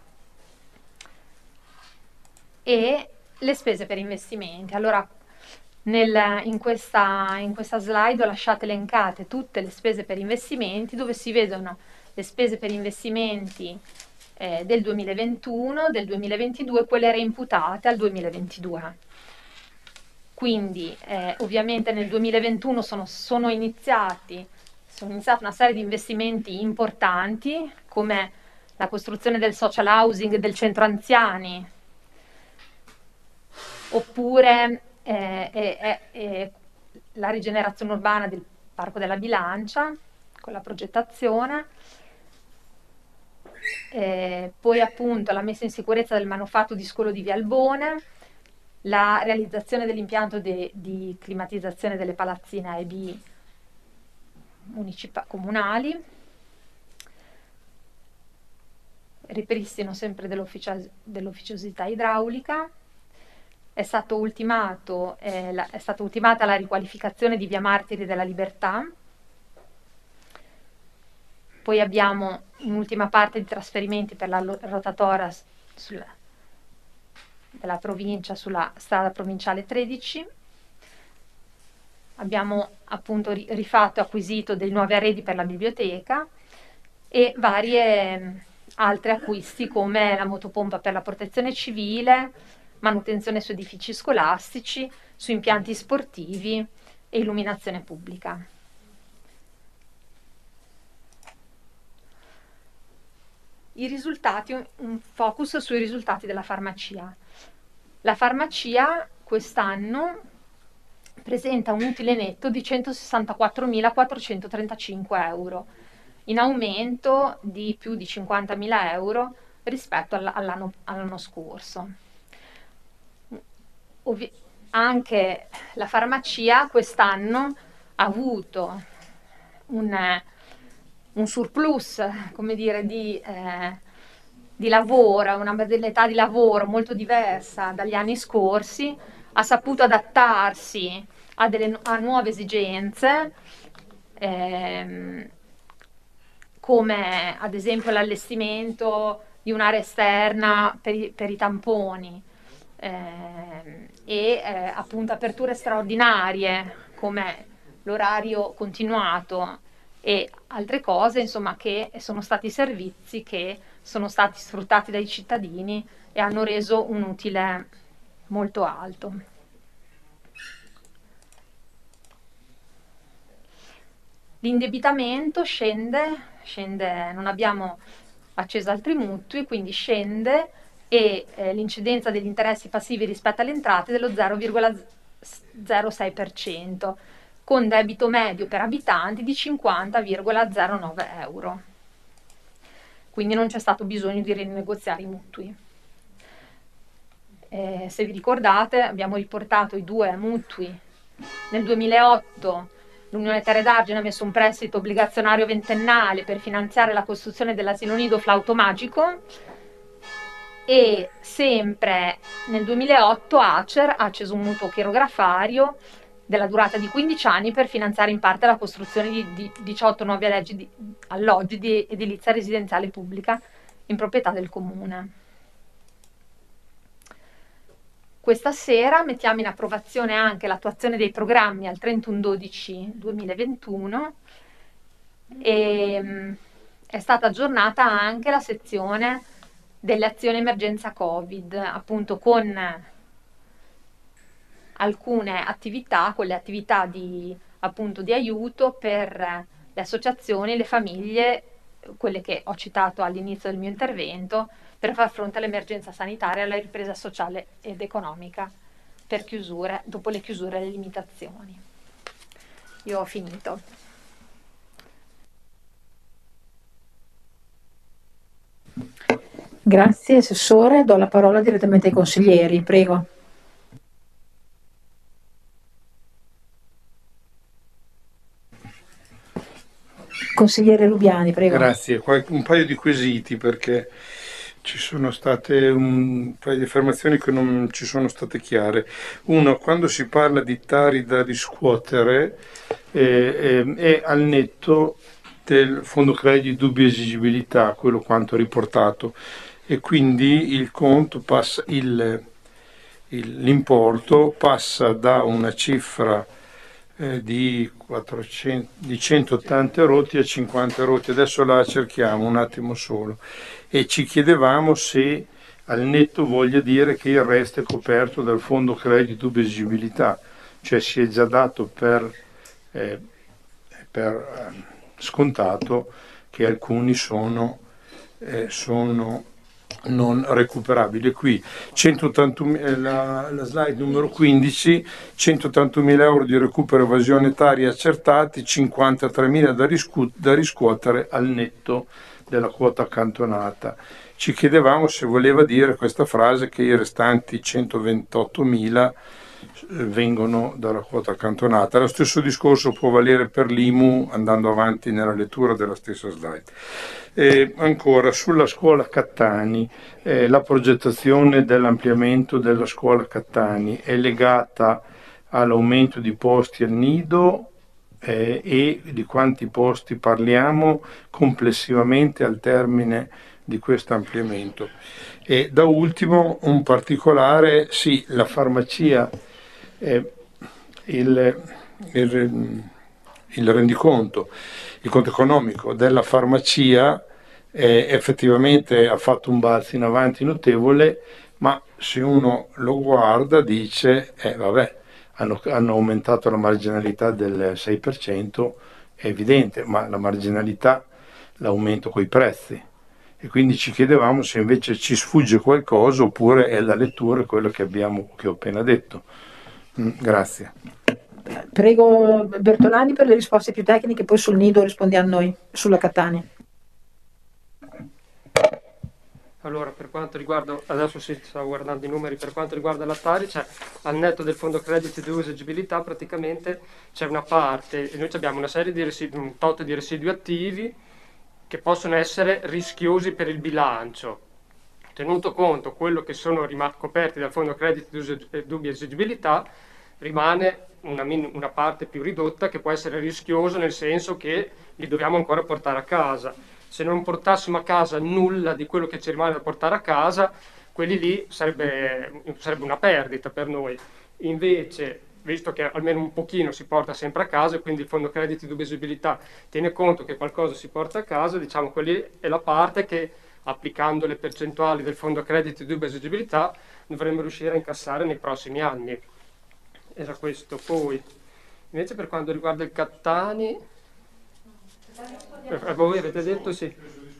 e le spese per investimenti. Allora, Nel, in, questa, in questa slide ho lasciato elencate tutte le spese per investimenti, dove si vedono le spese per investimenti eh, del duemilaventuno, del duemilaventidue, quelle reimputate al duemilaventidue. Quindi eh, ovviamente nel duemilaventuno sono, sono iniziati sono iniziate una serie di investimenti importanti, come la costruzione del social housing del centro anziani, oppure eh, eh, eh, la rigenerazione urbana del Parco della Bilancia, con la progettazione, eh, poi appunto la messa in sicurezza del manufatto di scolo di Via Albone, la realizzazione dell'impianto de, di climatizzazione delle palazzine A e B municipa- comunali, ripristino sempre dell'ufficiosità idraulica. È stato ultimato, eh, la, è stata ultimata la riqualificazione di Via Martiri della Libertà. Poi abbiamo un'ultima parte di trasferimenti per la rotatora sul, della provincia sulla strada provinciale tredici. Abbiamo appunto rifatto e acquisito dei nuovi arredi per la biblioteca e varie altri acquisti come la motopompa per la protezione civile, manutenzione su edifici scolastici, su impianti sportivi e illuminazione pubblica. I risultati, un focus sui risultati della farmacia. La farmacia quest'anno presenta un utile netto di centosessantaquattromilaquattrocentotrentacinque euro, in aumento di più di cinquantamila euro rispetto all'anno, all'anno scorso. Ovvi- anche la farmacia quest'anno ha avuto un, un surplus, come dire, di, eh, di lavoro, una modalità di lavoro molto diversa dagli anni scorsi, ha saputo adattarsi a, delle, a nuove esigenze, ehm, come ad esempio l'allestimento di un'area esterna per i, per i tamponi, eh, e eh, appunto aperture straordinarie come l'orario continuato e altre cose, insomma, che sono stati servizi che sono stati sfruttati dai cittadini e hanno reso un utile molto alto. L'indebitamento scende, scende, non abbiamo acceso altri mutui, quindi scende, e eh, l'incidenza degli interessi passivi rispetto alle entrate dello zero virgola zero sei per cento, con debito medio per abitanti di cinquanta virgola zero nove euro. Quindi non c'è stato bisogno di rinegoziare i mutui. Eh, se vi ricordate, abbiamo riportato i due mutui. Nel duemilaotto l'Unione Terre d'Argine ha messo un prestito obbligazionario ventennale per finanziare la costruzione dell'asilo nido Flauto Magico, e sempre nel duemilaotto Acer ha acceso un mutuo chirografario della durata di quindici anni per finanziare in parte la costruzione di, di diciotto nuovi alloggi di, alloggi di edilizia residenziale pubblica in proprietà del comune. Questa sera mettiamo in approvazione anche l'attuazione dei programmi al trentuno dicembre duemilaventuno e mh, è stata aggiornata anche la sezione delle azioni emergenza Covid, appunto con alcune attività, quelle attività di, appunto, di aiuto per le associazioni, le famiglie, quelle che ho citato all'inizio del mio intervento, per far fronte all'emergenza sanitaria e alla ripresa sociale ed economica per chiusure, dopo le chiusure e le limitazioni. Io ho finito. Grazie Assessore, do la parola direttamente ai consiglieri, prego. Consigliere Lubiani, prego. Grazie, un paio di quesiti perché ci sono state un paio di affermazioni che non ci sono state chiare. Uno, quando si parla di tari da riscuotere eh, eh, è al netto del fondo crediti di dubbia esigibilità, quello quanto riportato, e quindi il conto passa, il, il- l'importo passa da una cifra eh, di, quattrocento, di centottanta erotti a cinquanta erotti. Adesso la cerchiamo un attimo solo. E ci chiedevamo se al netto voglia dire che il resto è coperto dal fondo credito esigibilità, cioè si è già dato per, eh, per eh, scontato che alcuni sono, eh, sono non recuperabili. Qui centottanta, eh, la, la slide numero quindici, centottantamila euro di recupero evasione etaria accertati, cinquantatremila da, riscu- da riscuotere al netto della quota accantonata. Ci chiedevamo se voleva dire questa frase che i restanti centoventottomila vengono dalla quota accantonata. Lo stesso discorso può valere per l'I M U andando avanti nella lettura della stessa slide. E ancora sulla scuola Cattani, eh, la progettazione dell'ampliamento della scuola Cattani è legata all'aumento di posti al nido eh, e di quanti posti parliamo complessivamente al termine di questo ampliamento. E da ultimo un particolare, sì, la farmacia, eh, il, il, il rendiconto, il conto economico della farmacia eh, effettivamente ha fatto un balzo in avanti notevole, ma se uno lo guarda dice, eh, vabbè, hanno, hanno aumentato la marginalità del sei per cento, è evidente, ma la marginalità l'aumento coi prezzi. E quindi ci chiedevamo se invece ci sfugge qualcosa oppure è la lettura quello che abbiamo, che ho appena detto. Mm, grazie. Prego Bertolani per le risposte più tecniche, poi sul nido rispondiamo noi, sulla Catania. Allora, per quanto riguarda, adesso si sta guardando i numeri, per quanto riguarda la Tari, cioè al netto del fondo crediti di usagibilità praticamente c'è una parte, e noi abbiamo una serie di residui, un tot di residui attivi che possono essere rischiosi per il bilancio. Tenuto conto quello che sono rimasti coperti dal fondo crediti di us- e dubbia esigibilità, rimane una, min- una parte più ridotta che può essere rischiosa nel senso che li dobbiamo ancora portare a casa. Se non portassimo a casa nulla di quello che ci rimane da portare a casa, quelli lì sarebbe, sarebbe una perdita per noi. Invece, visto che almeno un pochino si porta sempre a casa, e quindi il fondo crediti di esigibilità tiene conto che qualcosa si porta a casa, diciamo quelli è la parte che, applicando le percentuali del fondo crediti di esigibilità, dovremmo riuscire a incassare nei prossimi anni. Era questo. Poi, invece per quanto riguarda il Cattani, eh, voi avete detto sì.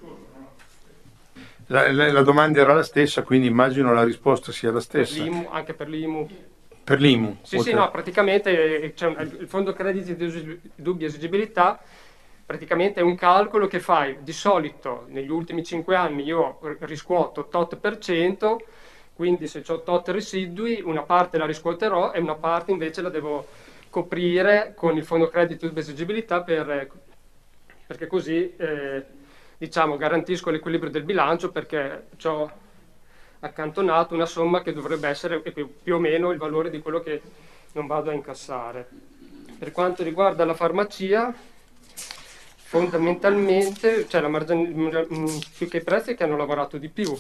La, la, la domanda era la stessa, quindi immagino la risposta sia la stessa. L'I M U, anche per l'I M U. Per l'I M U? Sì, sì, no, praticamente c'è un, il fondo crediti di dubbia esigibilità, praticamente è un calcolo che fai, di solito negli ultimi cinque anni io riscuoto tot per cento, quindi se ho tot residui una parte la riscuoterò e una parte invece la devo coprire con il fondo credito di esigibilità per, perché così eh, diciamo garantisco l'equilibrio del bilancio, perché ho accantonato una somma che dovrebbe essere più o meno il valore di quello che non vado a incassare. Per quanto riguarda la farmacia, fondamentalmente, cioè la margine, più che i prezzi che hanno lavorato di più.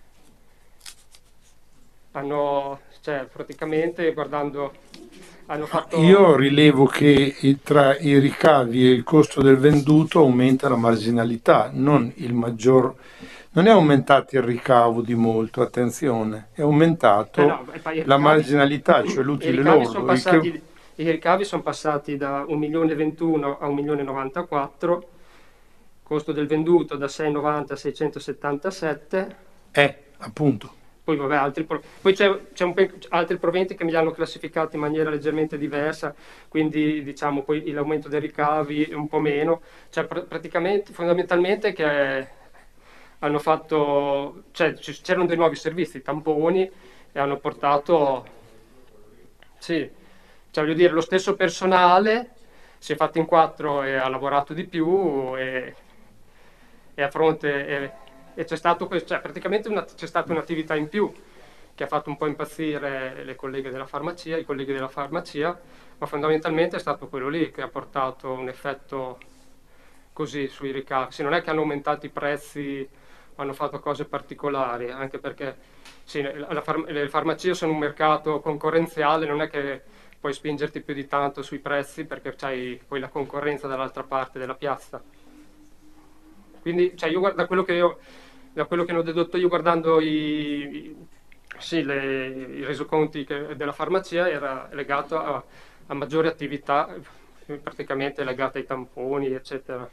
Hanno, cioè praticamente guardando, hanno fatto... Io rilevo che tra i ricavi e il costo del venduto aumenta la marginalità, non il maggior... Non è aumentato il ricavo di molto, attenzione, è aumentato eh no, ricavi, la marginalità, cioè l'utile lordo. Passati, che... I ricavi sono passati da un milione e ventuno a un milione e novantaquattro, costo del venduto da sei virgola novanta a seicentosettantasette. Eh, appunto. Poi, vabbè, altri, poi c'è, c'è un, altri proventi che mi li hanno classificati in maniera leggermente diversa, quindi diciamo poi l'aumento dei ricavi un po' meno, cioè pr- praticamente fondamentalmente che hanno fatto, cioè c'erano dei nuovi servizi, i tamponi, e hanno portato, sì, cioè voglio dire, lo stesso personale si è fatto in quattro e ha lavorato di più, e, e a fronte, e, e c'è stato, cioè praticamente una, c'è stata un'attività in più che ha fatto un po' impazzire le colleghe della farmacia, i colleghi della farmacia, ma fondamentalmente è stato quello lì che ha portato un effetto così sui ricavi. Se non è che hanno aumentato i prezzi hanno fatto cose particolari, anche perché sì, la far- le farmacie sono un mercato concorrenziale, non è che puoi spingerti più di tanto sui prezzi perché c'hai poi la concorrenza dall'altra parte della piazza. Quindi, cioè, io guarda, da quello che io, da quello che ne ho dedotto io guardando i, i- sì, le- i resoconti che- della farmacia era legato a, a maggiori attività, eh, praticamente legate ai tamponi, eccetera.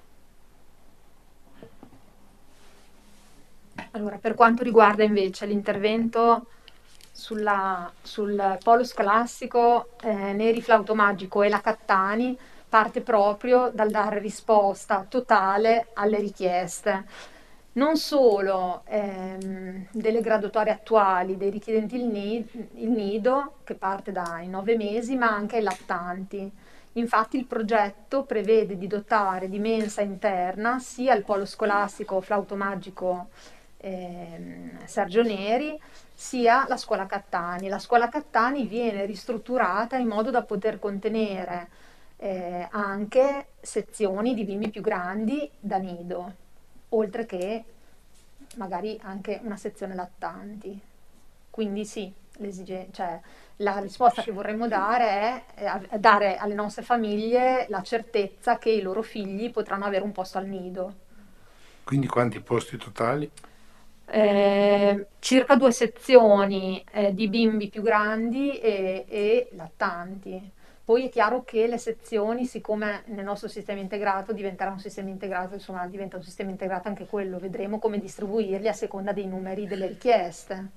Allora, per quanto riguarda invece l'intervento sulla- sul polo scolastico, eh, Neri Flauto Magico e la Cattani parte proprio dal dare risposta totale alle richieste, non solo ehm, delle graduatorie attuali dei richiedenti il, ni- il nido, che parte dai nove mesi, ma anche ai lattanti. Infatti il progetto prevede di dotare di mensa interna sia il polo scolastico Flauto Magico ehm, Sergio Neri, sia la scuola Cattani. La scuola Cattani viene ristrutturata in modo da poter contenere eh, anche sezioni di bimbi più grandi da nido, oltre che magari anche una sezione lattanti. Quindi sì, l'esige- cioè, la risposta che vorremmo dare è eh, dare alle nostre famiglie la certezza che i loro figli potranno avere un posto al nido. Quindi quanti posti totali? Eh, circa due sezioni eh, di bimbi più grandi e, e lattanti. Poi è chiaro che le sezioni, siccome nel nostro sistema integrato diventerà un sistema integrato, insomma diventa un sistema integrato anche quello, vedremo come distribuirli a seconda dei numeri delle richieste.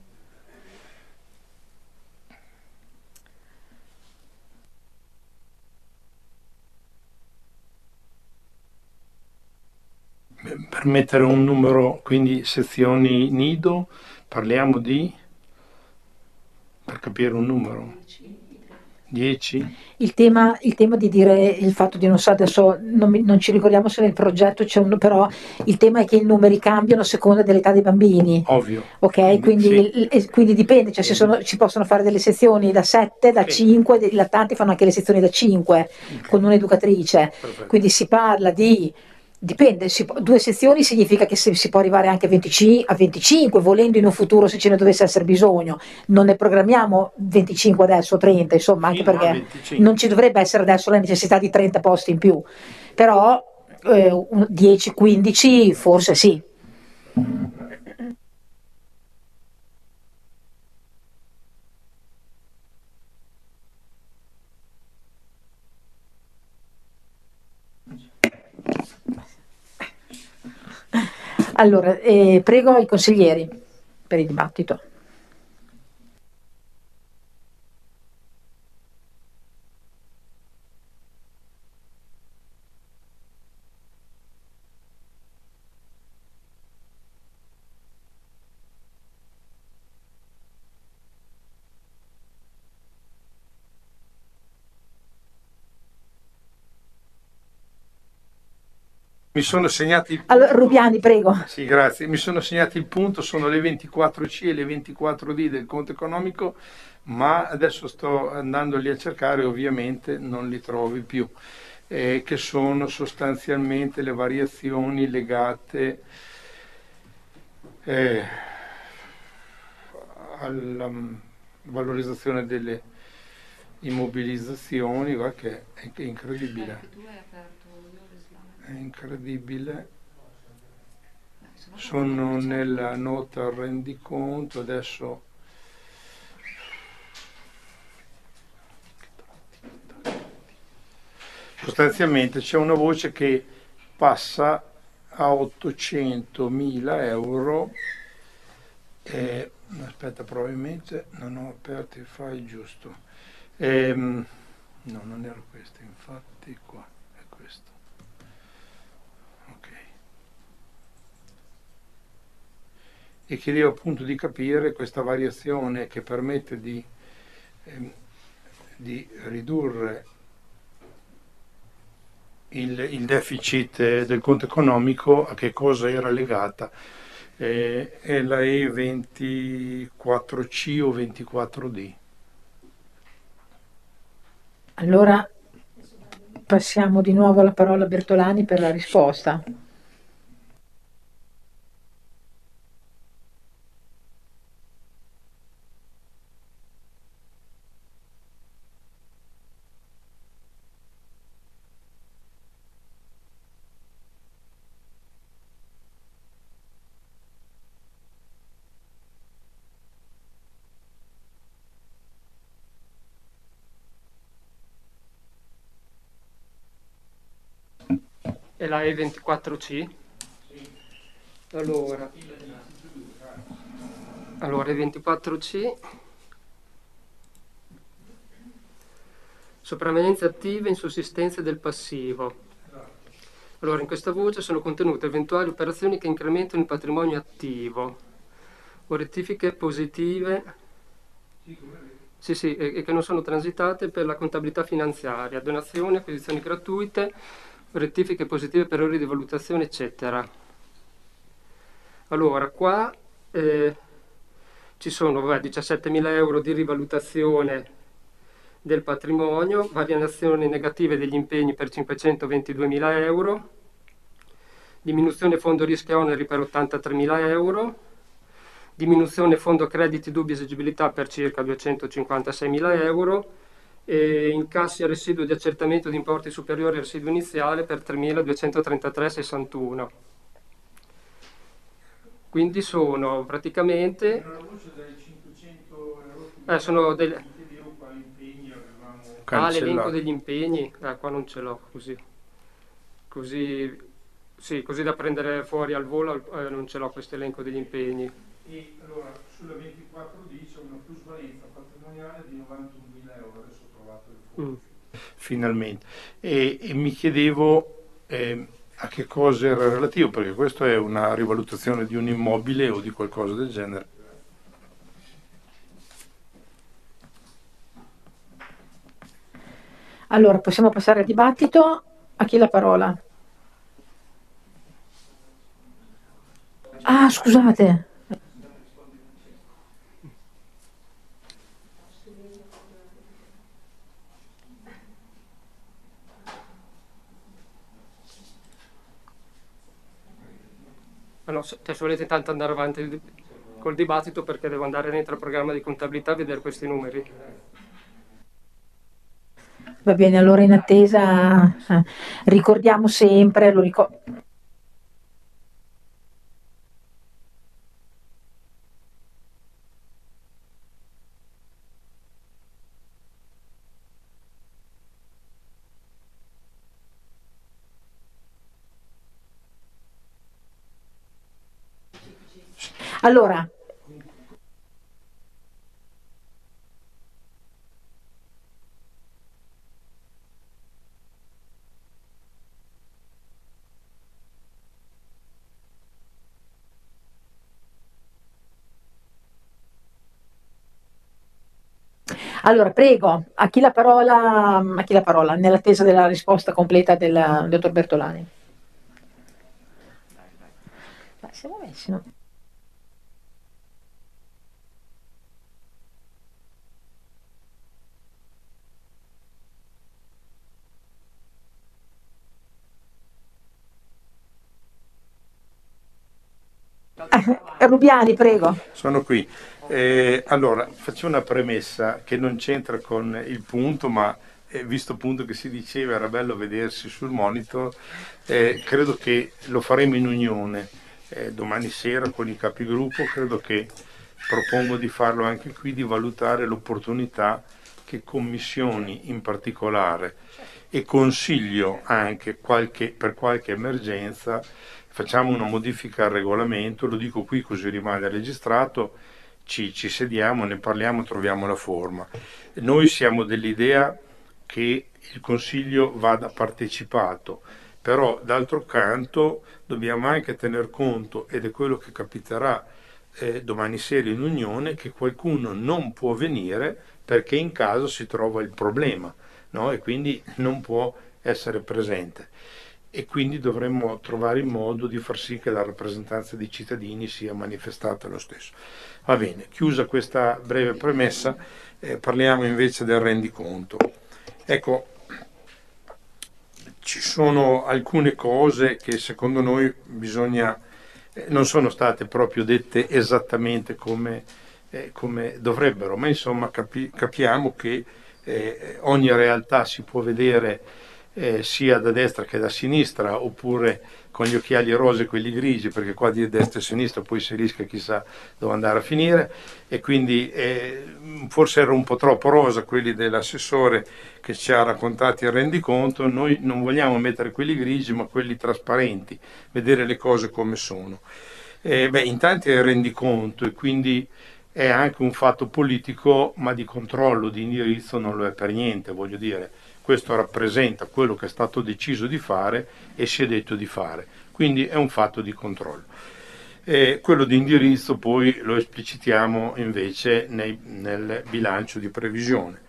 Per mettere un numero, quindi sezioni nido, parliamo di, per capire un numero, dieci? Il tema, il tema di dire il fatto di non so adesso non, mi- non ci ricordiamo se nel progetto c'è un, però il tema è che i numeri cambiano a seconda dell'età dei bambini. Ovvio. Ok, quindi, sì. il- e quindi dipende, cioè si, sono- si possono fare delle sezioni da sette, da Sì. cinque, i lattanti fanno anche le sezioni da cinque Ok. con un'educatrice, Perfetto. quindi si parla di, dipende, si può- due sezioni significa che si, si può arrivare anche a venticinque, a venticinque, volendo in un futuro se ce ne dovesse essere bisogno, non ne programmiamo venticinque adesso, trenta, insomma, anche Fino a perché venticinque. non ci dovrebbe essere adesso la necessità di trenta posti in più, però eh, un- dieci quindici forse sì. Allora, eh, prego i consiglieri per il dibattito. Mi sono segnati il Allora, punto. Rubiani, prego. Sì, grazie. Mi sono segnati il punto, sono le ventiquattro C e le ventiquattro D del conto economico, ma adesso sto andandoli a cercare, ovviamente non li trovi più, eh, che sono sostanzialmente le variazioni legate eh, alla mm, valorizzazione delle immobilizzazioni, va, che è, che è incredibile. È incredibile. Sono nella nota al rendiconto, adesso sostanzialmente c'è una voce che passa a ottocentomila euro. Eh, aspetta, probabilmente non ho aperto il file giusto. Ehm, no, non era questo, infatti qua è questo. Ok. E chiedevo appunto di capire questa variazione che permette di, ehm, di ridurre il, il deficit del conto economico, a che cosa era legata. Eh, è la E ventiquattro C o ventiquattro D. Allora passiamo di nuovo la parola a Bertolani per la risposta. è la E ventiquattro C. Allora, allora E ventiquattro C, sopravvenienze attive e insussistenze del passivo. Allora, in questa voce sono contenute eventuali operazioni che incrementano il patrimonio attivo o rettifiche positive, sì, sì, e, e che non sono transitate per la contabilità finanziaria, donazioni, acquisizioni gratuite, rettifiche positive per errori di valutazione, eccetera. Allora, qua eh, ci sono vabbè, diciassettemila euro di rivalutazione del patrimonio, variazioni negative degli impegni per cinquecentoventiduemila euro, diminuzione fondo rischio oneri per ottantatremila euro, diminuzione fondo crediti dubbi esigibilità per circa duecentocinquantaseimila euro e incassi a residuo di accertamento di importi superiori al residuo iniziale per tremiladuecentotrentatré virgola sessantuno. Quindi sono praticamente eh, sono delle Ah, l'elenco degli impegni, eh, qua non ce l'ho, così, così, sì, così da prendere fuori al volo, eh, non ce l'ho questo elenco degli impegni. E allora, sulla ventiquattro dice una plusvalenza patrimoniale di novantunomila euro, adesso ho trovato il fondo. Mm. Finalmente. E, e mi chiedevo eh, a che cosa era relativo, perché questo è una rivalutazione di un immobile o di qualcosa del genere. Allora, possiamo passare al dibattito. A chi la parola? Ah, scusate. Ah, no, se volete tanto andare avanti col dibattito perché devo andare dentro il programma di contabilità a vedere questi numeri. Va bene, allora in attesa eh, ricordiamo sempre, lo ricordo. Allora, Allora, prego, a chi la parola, a chi la parola nell'attesa della risposta completa del, del dottor Bertolani. Ma siamo messi, no? Eh, Rubiani, prego. Sono qui. Eh, allora, faccio una premessa che non c'entra con il punto, ma eh, visto appunto che si diceva era bello vedersi sul monitor, eh, credo che lo faremo in unione eh, domani sera con i capigruppo. Credo che propongo di farlo anche qui, di valutare l'opportunità che commissioni in particolare e consiglio anche qualche, per qualche emergenza facciamo una modifica al regolamento. Lo dico qui così rimane registrato. Ci, ci sediamo, ne parliamo, troviamo la forma. Noi siamo dell'idea che il Consiglio vada partecipato, però d'altro canto dobbiamo anche tener conto, ed è quello che capiterà eh, domani sera in Unione, che qualcuno non può venire perché in caso si trova il problema, no? E quindi non può essere presente. E quindi dovremmo trovare il modo di far sì che la rappresentanza dei cittadini sia manifestata lo stesso. Va bene, chiusa questa breve premessa, eh, parliamo invece del rendiconto. Ecco, ci sono alcune cose che secondo noi bisogna, eh, non sono state proprio dette esattamente come, eh, come dovrebbero, ma insomma capi, capiamo che eh, ogni realtà si può vedere Eh, sia da destra che da sinistra, oppure con gli occhiali rosa e quelli grigi, perché qua di destra e sinistra poi si rischia chissà dove andare a finire, e quindi eh, forse era un po' troppo rosa quelli dell'assessore che ci ha raccontato il rendiconto. Noi non vogliamo mettere quelli grigi ma quelli trasparenti, vedere le cose come sono. Eh, beh, intanto è il rendiconto e quindi è anche un fatto politico, ma di controllo, di indirizzo non lo è per niente, voglio dire. Questo rappresenta quello che è stato deciso di fare e si è detto di fare, quindi è un fatto di controllo. E quello di indirizzo poi lo esplicitiamo invece nei, nel bilancio di previsione.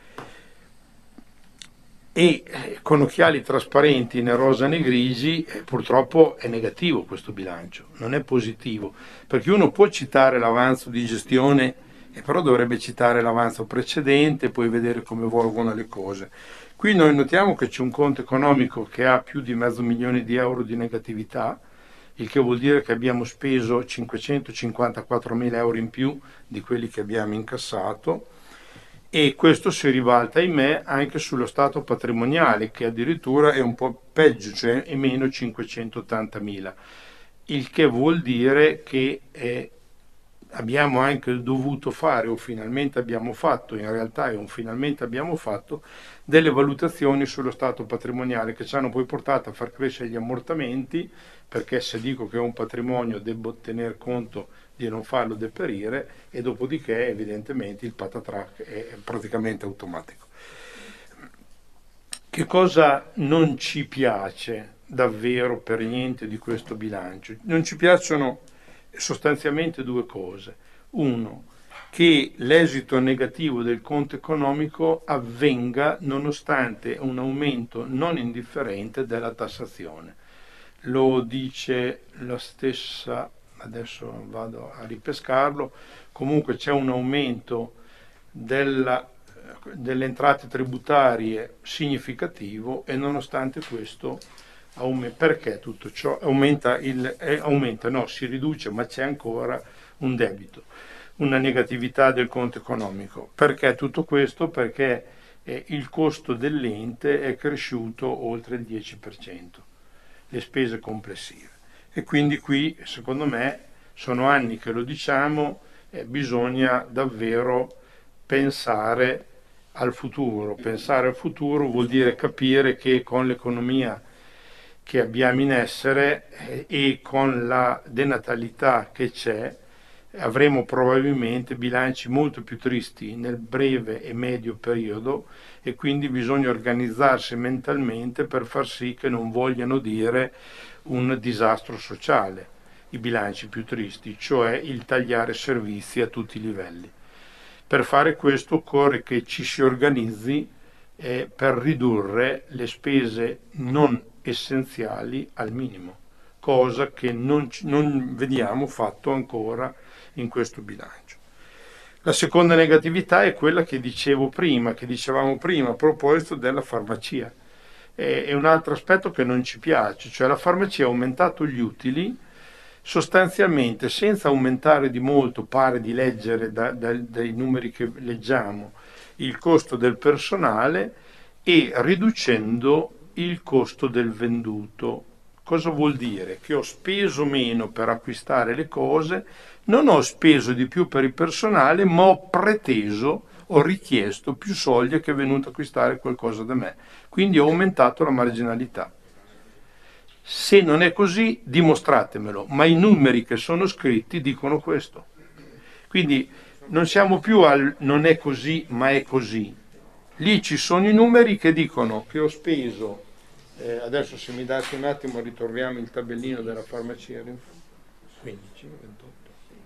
E con occhiali trasparenti né rosa né grigi eh, purtroppo è negativo questo bilancio, non è positivo, perché uno può citare l'avanzo di gestione, eh, però dovrebbe citare l'avanzo precedente e poi vedere come evolvono le cose. Qui noi notiamo che c'è un conto economico che ha più di mezzo milione di euro di negatività, il che vuol dire che abbiamo speso cinquecentocinquantaquattromila euro in più di quelli che abbiamo incassato, e questo si ribalta, ahimè, anche sullo stato patrimoniale, che addirittura è un po' peggio, cioè è meno cinquecentottantamila, il che vuol dire che eh, abbiamo anche dovuto fare, o finalmente abbiamo fatto, in realtà è un finalmente abbiamo fatto, delle valutazioni sullo stato patrimoniale che ci hanno poi portato a far crescere gli ammortamenti, perché se dico che è un patrimonio devo tener conto di non farlo deperire, e dopodiché evidentemente il patatrac è praticamente automatico. Che cosa non ci piace davvero per niente di questo bilancio? Non ci piacciono sostanzialmente due cose. Uno, che l'esito negativo del conto economico avvenga nonostante un aumento non indifferente della tassazione. Lo dice la stessa, adesso vado a ripescarlo, comunque c'è un aumento della, delle entrate tributarie significativo, e nonostante questo aumenta. Perché tutto ciò aumenta? Il, eh, aumenta, no, si riduce, ma c'è ancora un debito, una negatività del conto economico. Perché tutto questo? Perché eh, il costo dell'ente è cresciuto oltre il dieci per cento, le spese complessive. E quindi qui, secondo me, sono anni che lo diciamo, eh, bisogna davvero pensare al futuro. Pensare al futuro vuol dire capire che con l'economia che abbiamo in essere eh, e con la denatalità che c'è, avremo probabilmente bilanci molto più tristi nel breve e medio periodo, e quindi bisogna organizzarsi mentalmente per far sì che non vogliano dire un disastro sociale i bilanci più tristi, cioè il tagliare servizi a tutti i livelli. Per fare questo occorre che ci si organizzi eh, per ridurre le spese non essenziali al minimo, cosa che non, non vediamo fatto ancora in questo bilancio. La seconda negatività è quella che dicevo prima, che dicevamo prima a proposito della farmacia. È un altro aspetto che non ci piace, cioè la farmacia ha aumentato gli utili sostanzialmente senza aumentare di molto, pare di leggere da, da, dai numeri che leggiamo, il costo del personale, e riducendo il costo del venduto. Cosa vuol dire? Che ho speso meno per acquistare le cose, non ho speso di più per il personale, ma ho preteso, ho richiesto più soldi che è venuto a acquistare qualcosa da me. Quindi ho aumentato la marginalità. Se non è così, dimostratemelo, ma i numeri che sono scritti dicono questo. Quindi non siamo più al non è così, ma è così. Lì ci sono i numeri che dicono che ho speso, eh, adesso se mi date un attimo ritroviamo il tabellino della farmacia, quindici, ventotto.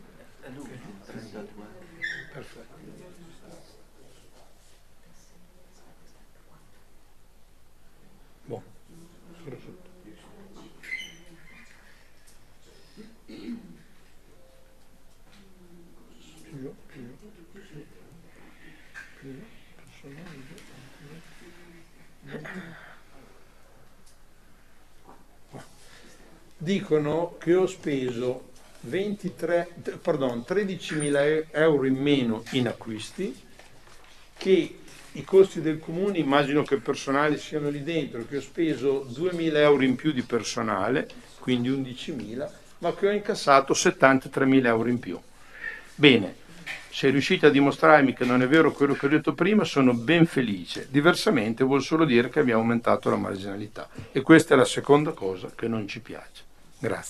Perfetto. Buono, sono sotto. Più, più, più, più, personale, dicono che ho speso ventitré, pardon, tredicimila euro in meno in acquisti, che i costi del comune, immagino che il personale siano lì dentro, che ho speso duemila euro in più di personale, quindi undicimila, ma che ho incassato settantatremila euro in più. Bene, se riuscite a dimostrarmi che non è vero quello che ho detto prima, sono ben felice. Diversamente vuol solo dire che abbiamo aumentato la marginalità. E questa è la seconda cosa che non ci piace. Grazie.